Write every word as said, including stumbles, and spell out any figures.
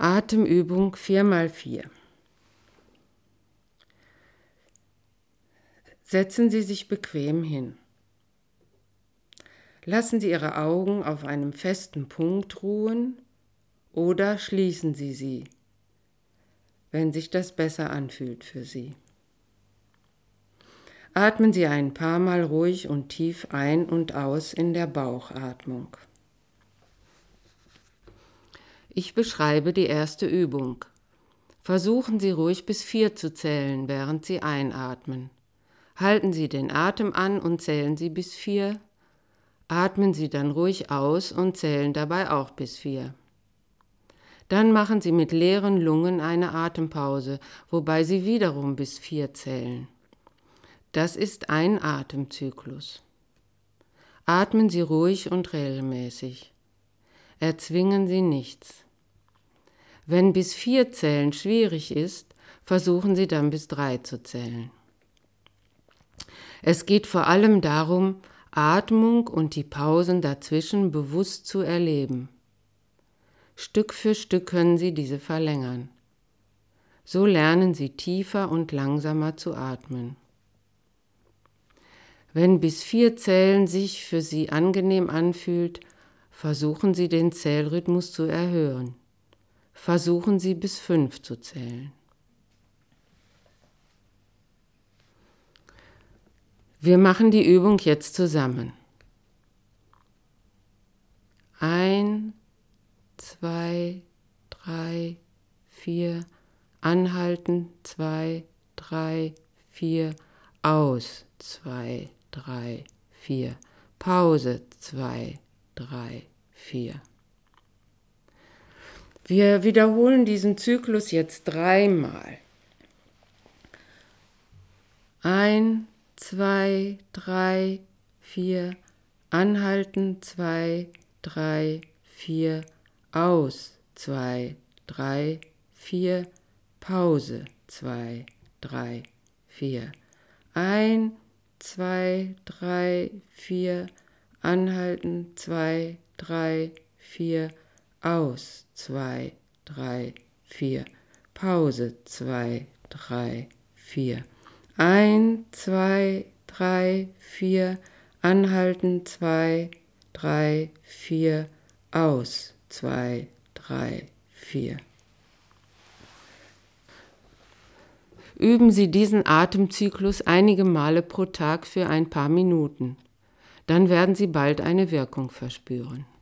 Atemübung vier mal vier. Setzen Sie sich bequem hin. Lassen Sie Ihre Augen auf einem festen Punkt ruhen oder schließen Sie sie, wenn sich das besser anfühlt für Sie. Atmen Sie ein paar Mal ruhig und tief ein und aus in der Bauchatmung. Ich beschreibe die erste Übung. Versuchen Sie ruhig bis vier zu zählen, während Sie einatmen. Halten Sie den Atem an und zählen Sie bis vier. Atmen Sie dann ruhig aus und zählen dabei auch bis vier. Dann machen Sie mit leeren Lungen eine Atempause, wobei Sie wiederum bis vier zählen. Das ist ein Atemzyklus. Atmen Sie ruhig und regelmäßig. Erzwingen Sie nichts. Wenn bis vier Zählen schwierig ist, versuchen Sie dann bis drei zu zählen. Es geht vor allem darum, Atmung und die Pausen dazwischen bewusst zu erleben. Stück für Stück können Sie diese verlängern. So lernen Sie tiefer und langsamer zu atmen. Wenn bis vier Zählen sich für Sie angenehm anfühlt, versuchen Sie den Zählrhythmus zu erhöhen. Versuchen Sie bis fünf zu zählen. Wir machen die Übung jetzt zusammen. Ein, zwei, drei, vier, anhalten, zwei, drei, vier, aus, zwei, drei, vier, Pause, zwei, drei, vier. Wir wiederholen diesen Zyklus jetzt dreimal. Ein, zwei, drei, vier, anhalten, zwei, drei, vier, aus, zwei, drei, vier, Pause, zwei, drei, vier. Ein, zwei, drei, vier, anhalten, zwei, drei, vier, aus, zwei, drei, vier, Pause, zwei, drei, vier. Ein, zwei, drei, vier, anhalten, zwei, drei, vier, aus, zwei, drei, vier. Üben Sie diesen Atemzyklus einige Male pro Tag für ein paar Minuten. Dann werden Sie bald eine Wirkung verspüren.